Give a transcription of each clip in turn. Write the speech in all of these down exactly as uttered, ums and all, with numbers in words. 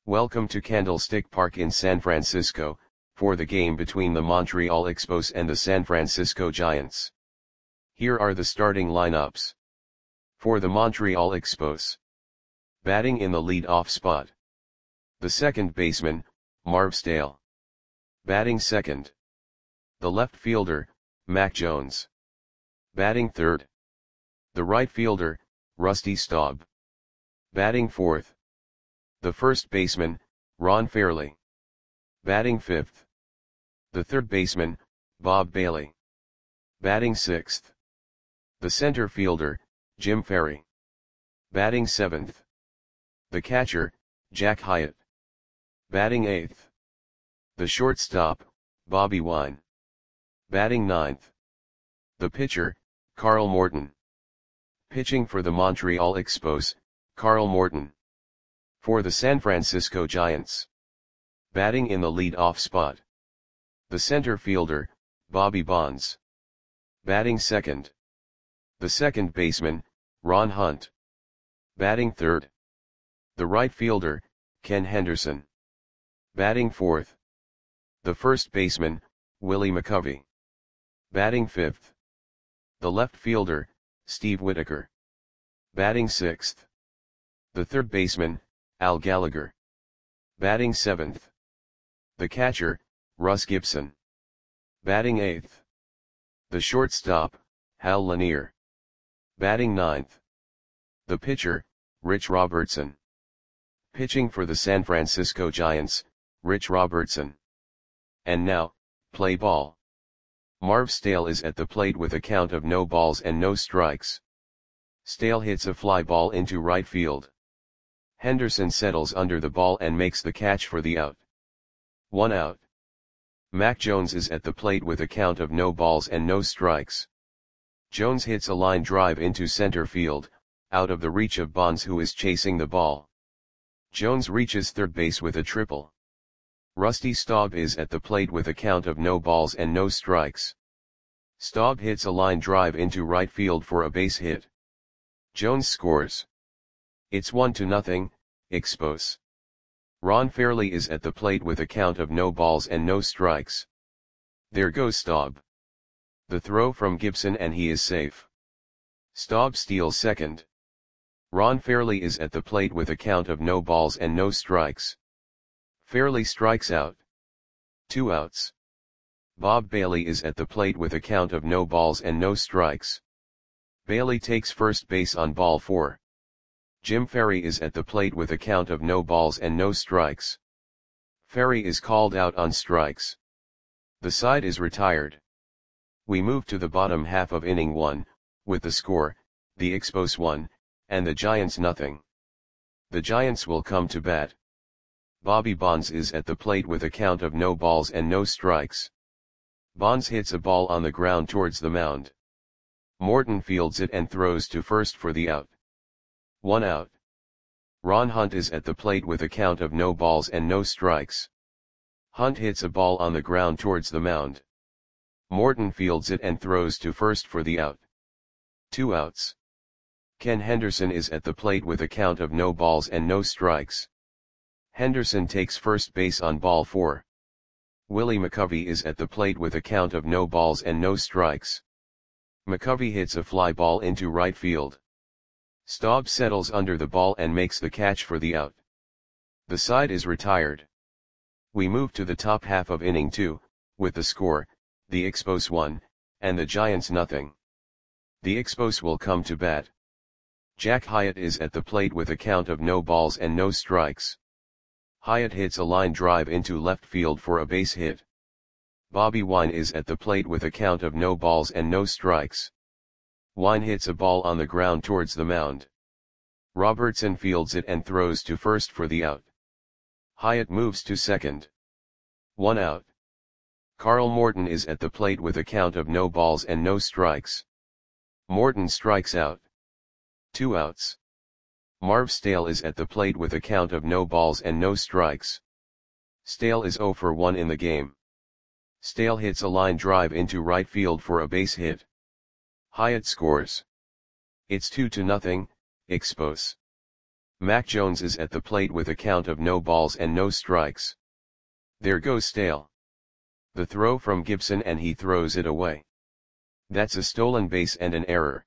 Welcome to Candlestick Park in San Francisco, for the game between the Montreal Expos and the San Francisco Giants. Here are the starting lineups. For the Montreal Expos. Batting in the lead-off spot. The second baseman, Marv Stale. Batting second. The left fielder, Mac Jones. Batting third. The right fielder, Rusty Staub. Batting fourth. The first baseman, Ron Fairly. Batting fifth. The third baseman, Bob Bailey. Batting sixth. The center fielder, Jim Ferry. Batting seventh. The catcher, Jack Hyatt. Batting eighth. The shortstop, Bobby Wine. Batting ninth. The pitcher, Carl Morton. Pitching for the Montreal Expos, Carl Morton. For the San Francisco Giants. Batting in the lead-off spot. The center fielder, Bobby Bonds. Batting second. The second baseman, Ron Hunt. Batting third. The right fielder, Ken Henderson. Batting fourth. The first baseman, Willie McCovey. Batting fifth. The left fielder, Steve Whitaker. Batting sixth. The third baseman, Al Gallagher. Batting seventh. The catcher, Russ Gibson. Batting eighth. The shortstop, Hal Lanier. Batting ninth. The pitcher, Rich Robertson. Pitching for the San Francisco Giants, Rich Robertson. And now, play ball. Marv Stale is at the plate with a count of no balls and no strikes. Stale hits a fly ball into right field. Henderson settles under the ball and makes the catch for the out. One out. Mac Jones is at the plate with a count of no balls and no strikes. Jones hits a line drive into center field, out of the reach of Bonds, who is chasing the ball. Jones reaches third base with a triple. Rusty Staub is at the plate with a count of no balls and no strikes. Staub hits a line drive into right field for a base hit. Jones scores. It's one to nothing, Expos. Ron Fairly is at the plate with a count of no balls and no strikes. There goes Staub. The throw from Gibson and he is safe. Staub steals second. Ron Fairly is at the plate with a count of no balls and no strikes. Fairly strikes out. Two outs. Bob Bailey is at the plate with a count of no balls and no strikes. Bailey takes first base on ball four. Jim Ferry is at the plate with a count of no balls and no strikes. Ferry is called out on strikes. The side is retired. We move to the bottom half of inning one, with the score, the Expos one, and the Giants nothing. The Giants will come to bat. Bobby Bonds is at the plate with a count of no balls and no strikes. Bonds hits a ball on the ground towards the mound. Morton fields it and throws to first for the out. One out. Ron Hunt is at the plate with a count of no balls and no strikes. Hunt hits a ball on the ground towards the mound. Morton fields it and throws to first for the out. Two outs. Ken Henderson is at the plate with a count of no balls and no strikes. Henderson takes first base on ball four. Willie McCovey is at the plate with a count of no balls and no strikes. McCovey hits a fly ball into right field. Staub settles under the ball and makes the catch for the out. The side is retired. We move to the top half of inning two, with the score, the Expos one, and the Giants nothing. The Expos will come to bat. Jack Hyatt is at the plate with a count of no balls and no strikes. Hyatt hits a line drive into left field for a base hit. Bobby Wine is at the plate with a count of no balls and no strikes. Wine hits a ball on the ground towards the mound. Robertson fields it and throws to first for the out. Hyatt moves to second. One out. Carl Morton is at the plate with a count of no balls and no strikes. Morton strikes out. Two outs. Marv Stale is at the plate with a count of no balls and no strikes. Stale is zero for one in the game. Stale hits a line drive into right field for a base hit. Hyatt scores. It's two to nothing, Expos. Mac Jones is at the plate with a count of no balls and no strikes. There goes Stale. The throw from Gibson and he throws it away. That's a stolen base and an error.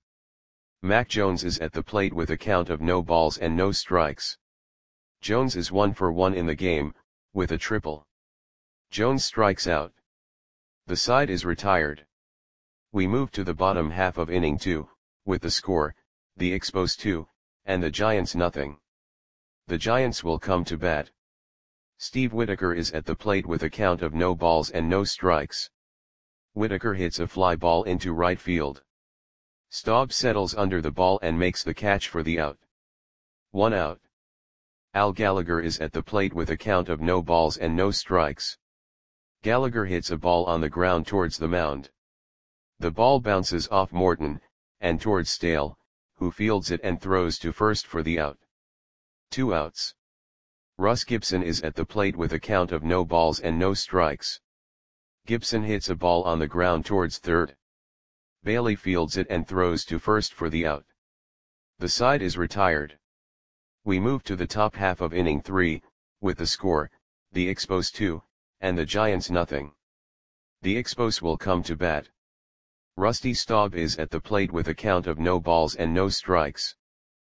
Mac Jones is at the plate with a count of no balls and no strikes. Jones is one for one in the game, with a triple. Jones strikes out. The side is retired. We move to the bottom half of inning two, with the score, the Expos two, and the Giants nothing. The Giants will come to bat. Steve Whitaker is at the plate with a count of no balls and no strikes. Whitaker hits a fly ball into right field. Staub settles under the ball and makes the catch for the out. One out. Al Gallagher is at the plate with a count of no balls and no strikes. Gallagher hits a ball on the ground towards the mound. The ball bounces off Morton, and towards Stale, who fields it and throws to first for the out. Two outs. Russ Gibson is at the plate with a count of no balls and no strikes. Gibson hits a ball on the ground towards third. Bailey fields it and throws to first for the out. The side is retired. We move to the top half of inning three, with the score, the Expos two, and the Giants nothing. The Expos will come to bat. Rusty Staub is at the plate with a count of no balls and no strikes.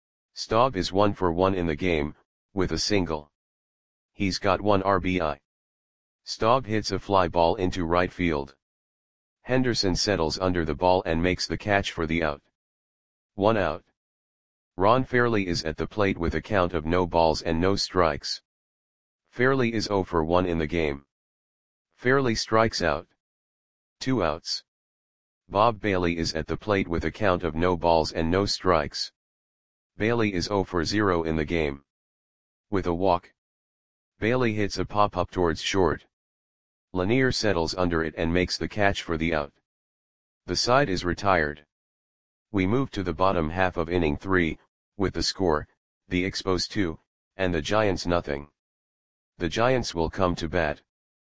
Staub is one for one in the game, with a single. He's got one R B I. Staub hits a fly ball into right field. Henderson settles under the ball and makes the catch for the out. One out. Ron Fairly is at the plate with a count of no balls and no strikes. Fairly is zero for one in the game. Fairly strikes out. Two outs. Bob Bailey is at the plate with a count of no balls and no strikes. Bailey is zero for zero in the game. With a walk. Bailey hits a pop-up towards short. Lanier settles under it and makes the catch for the out. The side is retired. We move to the bottom half of inning three, with the score, the Expos two, and the Giants nothing. The Giants will come to bat.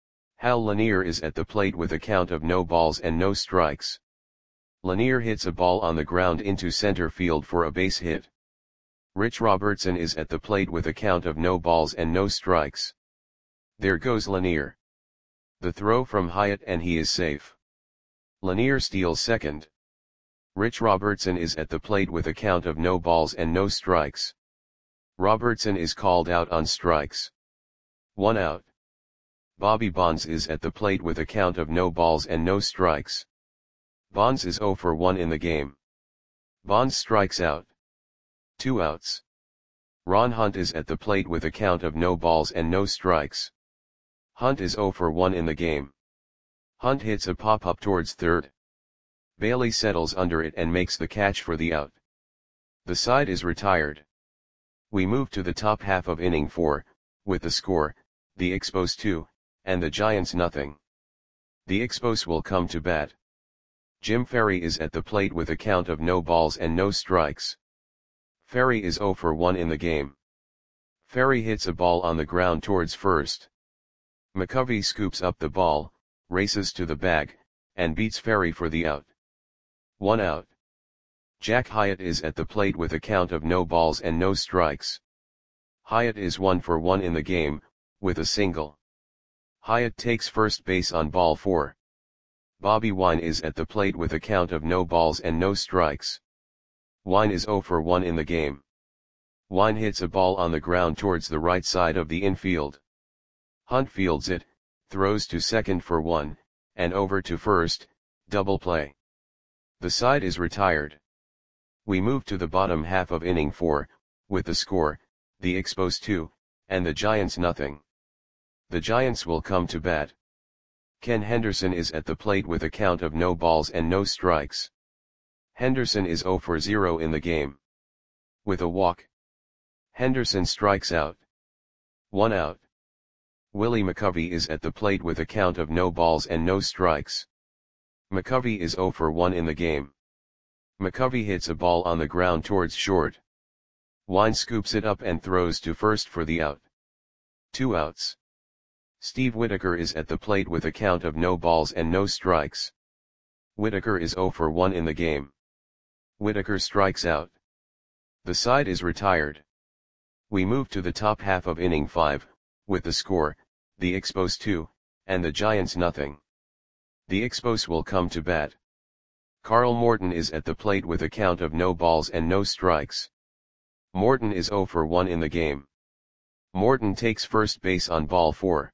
Hal Lanier is at the plate with a count of no balls and no strikes. Lanier hits a ball on the ground into center field for a base hit. Rich Robertson is at the plate with a count of no balls and no strikes. There goes Lanier. The throw from Hyatt and he is safe. Lanier steals second. Rich Robertson is at the plate with a count of no balls and no strikes. Robertson is called out on strikes. One out. Bobby Bonds is at the plate with a count of no balls and no strikes. Bonds is zero for one in the game. Bonds strikes out. Two outs. Ron Hunt is at the plate with a count of no balls and no strikes. Hunt is zero for one in the game. Hunt hits a pop-up towards third. Bailey settles under it and makes the catch for the out. The side is retired. We move to the top half of inning four, with the score, the Expos two, and the Giants nothing. The Expos will come to bat. Jim Ferry is at the plate with a count of no balls and no strikes. Ferry is zero for one in the game. Ferry hits a ball on the ground towards first. McCovey scoops up the ball, races to the bag, and beats Ferry for the out. One out. Jack Hyatt is at the plate with a count of no balls and no strikes. Hyatt is one for one in the game, with a single. Hyatt takes first base on ball four. Bobby Wine is at the plate with a count of no balls and no strikes. Wine is zero for one in the game. Wine hits a ball on the ground towards the right side of the infield. Hunt fields it, throws to second for one, and over to first, double play. The side is retired. We move to the bottom half of inning four, with the score, the Expos two, and the Giants nothing. The Giants will come to bat. Ken Henderson is at the plate with a count of no balls and no strikes. Henderson is zero for zero in the game. With a walk. Henderson strikes out. One out. Willie McCovey is at the plate with a count of no balls and no strikes. McCovey is zero for one in the game. McCovey hits a ball on the ground towards short. Wine scoops it up and throws to first for the out. Two outs. Steve Whitaker is at the plate with a count of no balls and no strikes. Whitaker is zero for one in the game. Whitaker strikes out. The side is retired. We move to the top half of inning five, with the score, the Expos two, and the Giants nothing. The Expos will come to bat. Carl Morton is at the plate with a count of no balls and no strikes. Morton is oh for one in the game. Morton takes first base on ball four.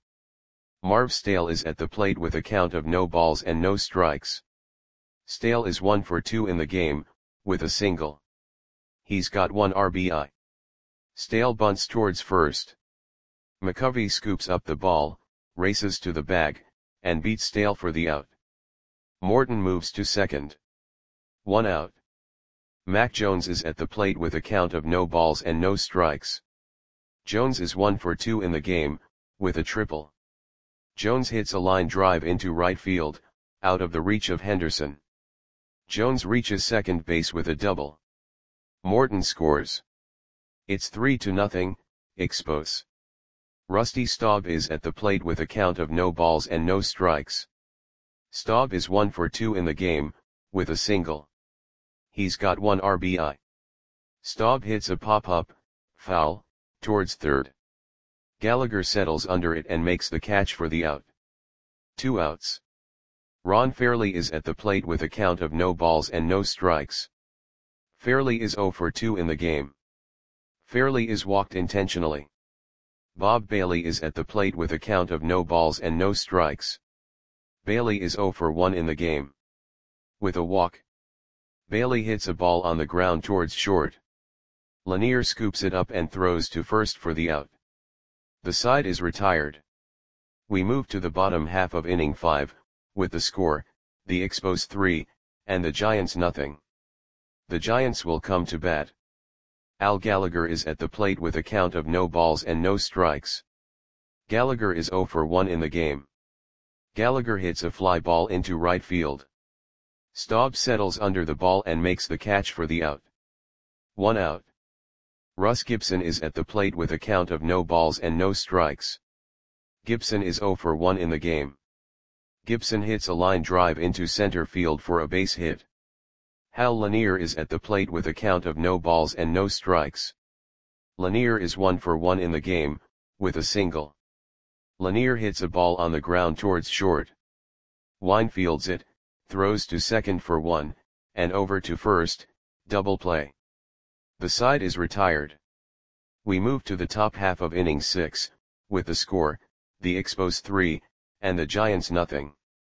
Marv Stale is at the plate with a count of no balls and no strikes. Stale is one for two in the game, with a single. He's got one R B I. Stale bunts towards first. McCovey scoops up the ball, races to the bag, and beats Stale for the out. Morton moves to second. One out. Mac Jones is at the plate with a count of no balls and no strikes. Jones is one for two in the game, with a triple. Jones hits a line drive into right field, out of the reach of Henderson. Jones reaches second base with a double. Morton scores. It's three to nothing, Expos. Rusty Staub is at the plate with a count of no balls and no strikes. Staub is one for two in the game, with a single. He's got one R B I. Staub hits a pop-up, foul, towards third. Gallagher settles under it and makes the catch for the out. Two outs. Ron Fairly is at the plate with a count of no balls and no strikes. Fairly is oh for two in the game. Fairly is walked intentionally. Bob Bailey is at the plate with a count of no balls and no strikes. Bailey is oh for one in the game. With a walk. Bailey hits a ball on the ground towards short. Lanier scoops it up and throws to first for the out. The side is retired. We move to the bottom half of inning five, with the score, the Expos three, and the Giants nothing. The Giants will come to bat. Al Gallagher is at the plate with a count of no balls and no strikes. Gallagher is oh for one in the game. Gallagher hits a fly ball into right field. Staub settles under the ball and makes the catch for the out. One out. Russ Gibson is at the plate with a count of no balls and no strikes. Gibson is oh for one in the game. Gibson hits a line drive into center field for a base hit. Hal Lanier is at the plate with a count of no balls and no strikes. Lanier is one for one in the game, with a single. Lanier hits a ball on the ground towards short. Wine fields it, throws to second for one, and over to first, double play. The side is retired. We move to the top half of inning six, with the score, the Expos three, and the Giants nothing.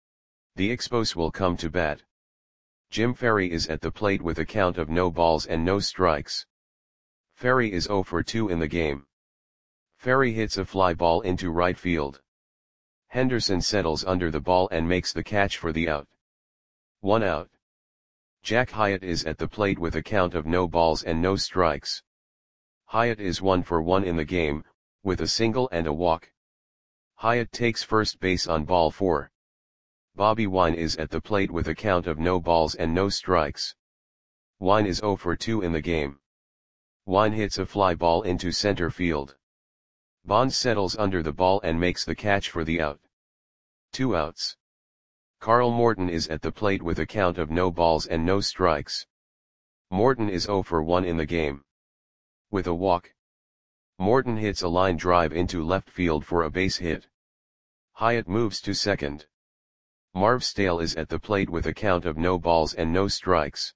The Expos will come to bat. Jim Ferry is at the plate with a count of no balls and no strikes. Ferry is oh for two in the game. Ferry hits a fly ball into right field. Henderson settles under the ball and makes the catch for the out. One out. Jack Hyatt is at the plate with a count of no balls and no strikes. Hyatt is one for one in the game, with a single and a walk. Hyatt takes first base on ball four. Bobby Wine is at the plate with a count of no balls and no strikes. Wine is oh for two in the game. Wine hits a fly ball into center field. Bonds settles under the ball and makes the catch for the out. Two outs. Carl Morton is at the plate with a count of no balls and no strikes. Morton is oh for one in the game. With a walk. Morton hits a line drive into left field for a base hit. Hyatt moves to second. Marv Stale is at the plate with a count of no balls and no strikes.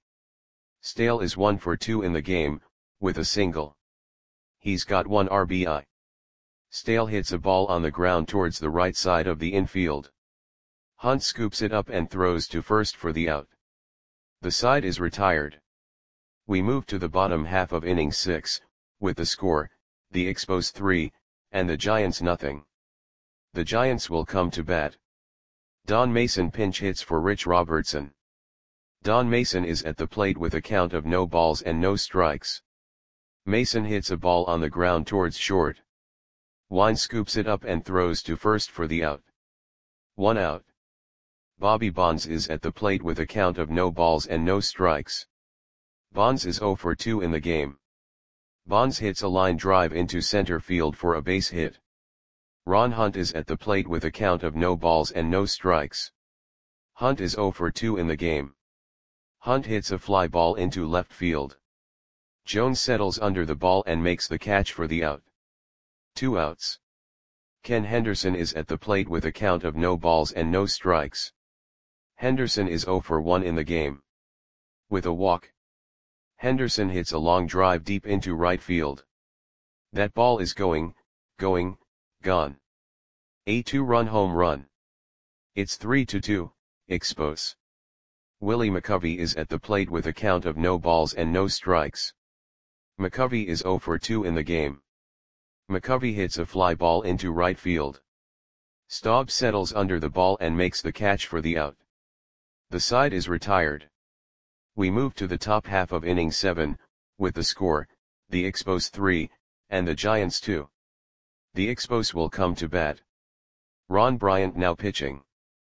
Stale is one for two in the game, with a single. He's got one R B I. Stale hits a ball on the ground towards the right side of the infield. Hunt scoops it up and throws to first for the out. The side is retired. We move to the bottom half of inning six, with the score, the Expos three, and the Giants nothing. The Giants will come to bat. Don Mason pinch hits for Rich Robertson. Don Mason is at the plate with a count of no balls and no strikes. Mason hits a ball on the ground towards short. Wine scoops it up and throws to first for the out. One out. Bobby Bonds is at the plate with a count of no balls and no strikes. Bonds is oh for two in the game. Bonds hits a line drive into center field for a base hit. Ron Hunt is at the plate with a count of no balls and no strikes. Hunt is oh for two in the game. Hunt hits a fly ball into left field. Jones settles under the ball and makes the catch for the out. Two outs. Ken Henderson is at the plate with a count of no balls and no strikes. Henderson is zero for one in the game. With a walk, Henderson hits a long drive deep into right field. That ball is going, going, gone. A two-run home run. It's three to two, Expos. Willie McCovey is at the plate with a count of no balls and no strikes. McCovey is zero for two in the game. McCovey hits a fly ball into right field. Staub settles under the ball and makes the catch for the out. The side is retired. We move to the top half of inning seven, with the score, the Expos three, and the Giants two. The Expos will come to bat. Ron Bryant now pitching.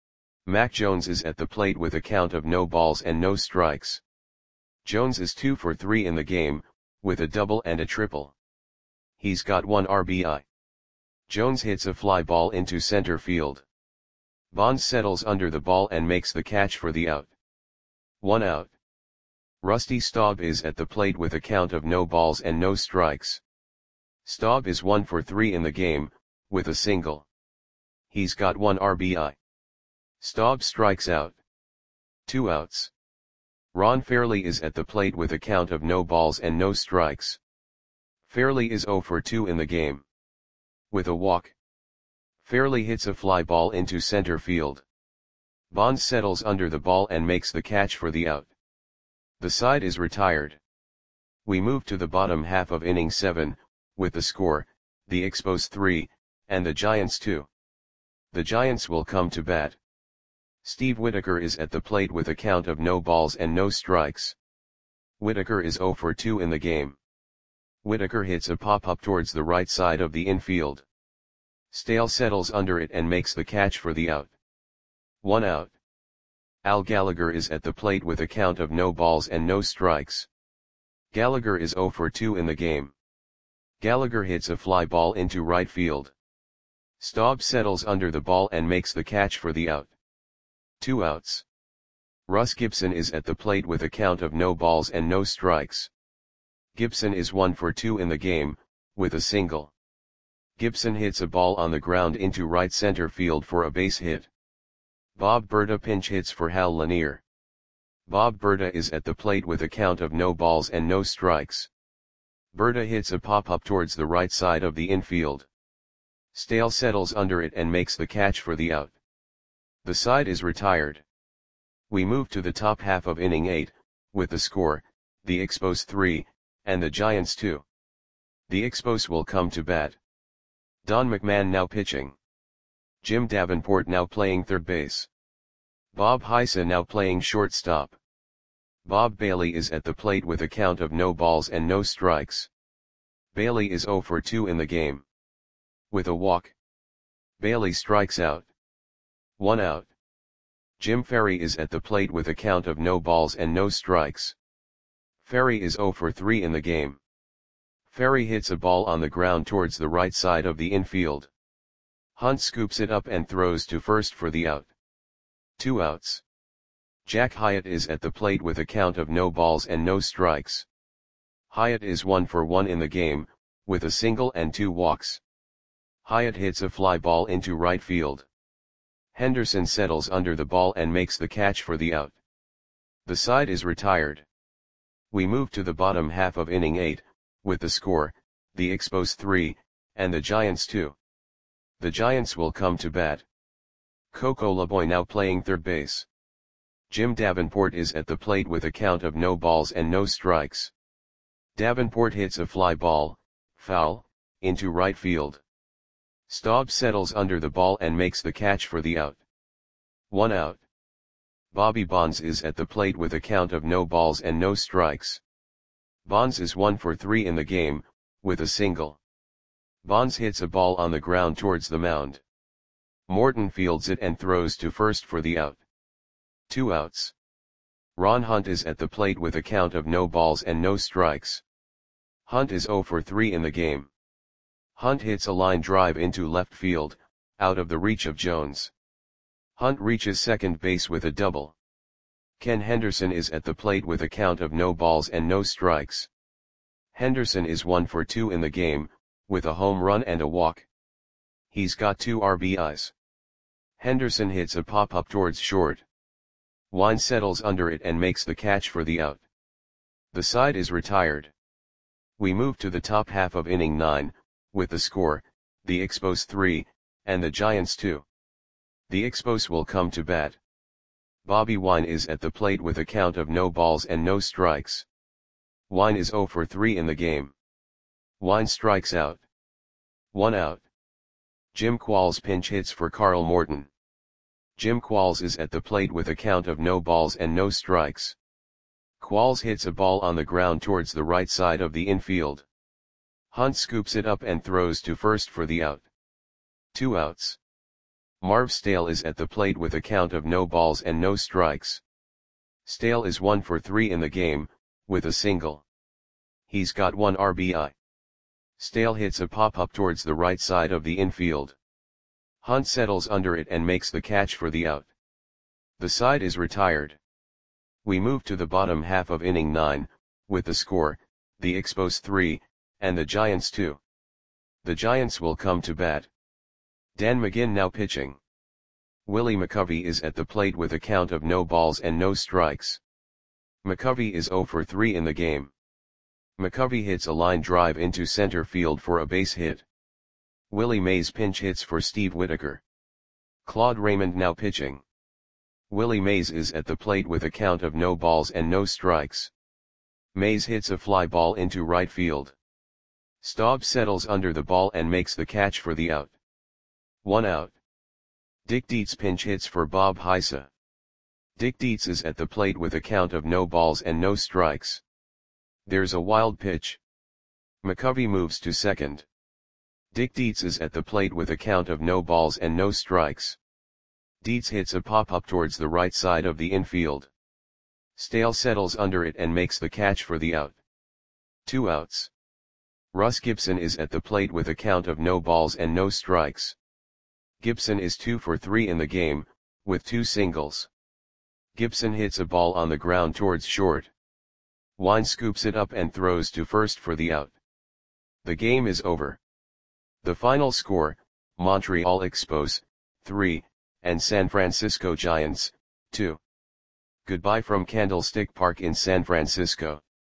Mac Jones is at the plate with a count of no balls and no strikes. Jones is two for three in the game, with a double and a triple. He's got one R B I. Jones hits a fly ball into center field. Bonds settles under the ball and makes the catch for the out. One out. Rusty Staub is at the plate with a count of no balls and no strikes. Staub is one for three in the game, with a single. He's got one R B I. Staub strikes out. Two outs. Ron Fairley is at the plate with a count of no balls and no strikes. Fairley is zero for two in the game. With a walk, Fairley hits a fly ball into center field. Bonds settles under the ball and makes the catch for the out. The side is retired. We move to the bottom half of inning seven, with the score, the Expos three, and the Giants two. The Giants will come to bat. Steve Whitaker is at the plate with a count of no balls and no strikes. Whitaker is zero for two in the game. Whitaker hits a pop-up towards the right side of the infield. Stale settles under it and makes the catch for the out. One out. Al Gallagher is at the plate with a count of no balls and no strikes. Gallagher is zero for two in the game. Gallagher hits a fly ball into right field. Staub settles under the ball and makes the catch for the out. Two outs. Russ Gibson is at the plate with a count of no balls and no strikes. Gibson is one for two in the game, with a single. Gibson hits a ball on the ground into right center field for a base hit. Bob Berta pinch hits for Hal Lanier. Bob Berta is at the plate with a count of no balls and no strikes. Berta hits a pop-up towards the right side of the infield. Stale settles under it and makes the catch for the out. The side is retired. We move to the top half of inning eight, with the score, the Expos three, and the Giants two. The Expos will come to bat. Don McMahon now pitching. Jim Davenport now playing third base. Bob Heisa now playing shortstop. Bob Bailey is at the plate with a count of no balls and no strikes. Bailey is zero for two in the game. With a walk, Bailey strikes out. One out. Jim Ferry is at the plate with a count of no balls and no strikes. Ferry is zero for three in the game. Ferry hits a ball on the ground towards the right side of the infield. Hunt scoops it up and throws to first for the out. Two outs. Jack Hyatt is at the plate with a count of no balls and no strikes. Hyatt is one for one in the game, with a single and two walks. Hyatt hits a fly ball into right field. Henderson settles under the ball and makes the catch for the out. The side is retired. We move to the bottom half of inning eight, with the score, the Expos three, and the Giants two. The Giants will come to bat. Coco LeBoy now playing third base. Jim Davenport is at the plate with a count of no balls and no strikes. Davenport hits a fly ball, foul, into right field. Staub settles under the ball and makes the catch for the out. One out. Bobby Bonds is at the plate with a count of no balls and no strikes. Bonds is one for three in the game, with a single. Bonds hits a ball on the ground towards the mound. Morton fields it and throws to first for the out. Two outs. Ron Hunt is at the plate with a count of no balls and no strikes. Hunt is zero for three in the game. Hunt hits a line drive into left field, out of the reach of Jones. Hunt reaches second base with a double. Ken Henderson is at the plate with a count of no balls and no strikes. Henderson is one for two in the game, with a home run and a walk. He's got two R B Is. Henderson hits a pop-up towards short. Wine settles under it and makes the catch for the out. The side is retired. We move to the top half of inning nine, with the score, the Expos three, and the Giants two. The Expos will come to bat. Bobby Wine is at the plate with a count of no balls and no strikes. Wine is zero for three in the game. Wine strikes out. One out. Jim Qualls pinch hits for Carl Morton. Jim Qualls is at the plate with a count of no balls and no strikes. Qualls hits a ball on the ground towards the right side of the infield. Hunt scoops it up and throws to first for the out. Two outs. Marv Stale is at the plate with a count of no balls and no strikes. Stale is one for three in the game, with a single. He's got one R B I. Stale hits a pop-up towards the right side of the infield. Hunt settles under it and makes the catch for the out. The side is retired. We move to the bottom half of inning nine, with the score, the Expos three, and the Giants two. The Giants will come to bat. Dan McGinn now pitching. Willie McCovey is at the plate with a count of no balls and no strikes. McCovey is zero for three in the game. McCovey hits a line drive into center field for a base hit. Willie Mays pinch hits for Steve Whitaker. Claude Raymond now pitching. Willie Mays is at the plate with a count of no balls and no strikes. Mays hits a fly ball into right field. Staub settles under the ball and makes the catch for the out. One out. Dick Dietz pinch hits for Bob Heisa. Dick Dietz is at the plate with a count of no balls and no strikes. There's a wild pitch. McCovey moves to second. Dick Dietz is at the plate with a count of no balls and no strikes. Dietz hits a pop-up towards the right side of the infield. Stale settles under it and makes the catch for the out. Two outs. Russ Gibson is at the plate with a count of no balls and no strikes. Gibson is two for three in the game, with two singles. Gibson hits a ball on the ground towards short. Wine scoops it up and throws to first for the out. The game is over. The final score, Montreal Expos, three, and San Francisco Giants, two. Goodbye from Candlestick Park in San Francisco.